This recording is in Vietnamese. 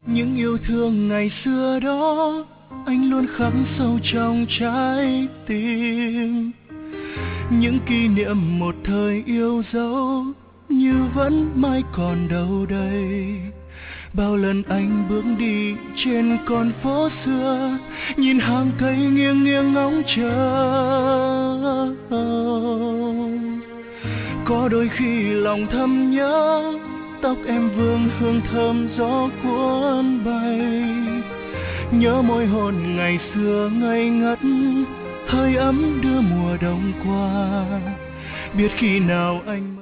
Những yêu thương ngày xưa đó anh luôn khắc sâu trong trái tim. Những kỷ niệm một thời yêu dấu như vẫn mãi còn đâu đây. Bao lần anh bước đi trên con phố xưa, nhìn hàng cây nghiêng nghiêng ngóng chờ. Có đôi khi lòng thầm nhớ, tóc em vương hương thơm gió cuốn bay. Nhớ môi hôn ngày xưa ngây ngất, hơi ấm đưa mùa đông qua. Biết khi nào anh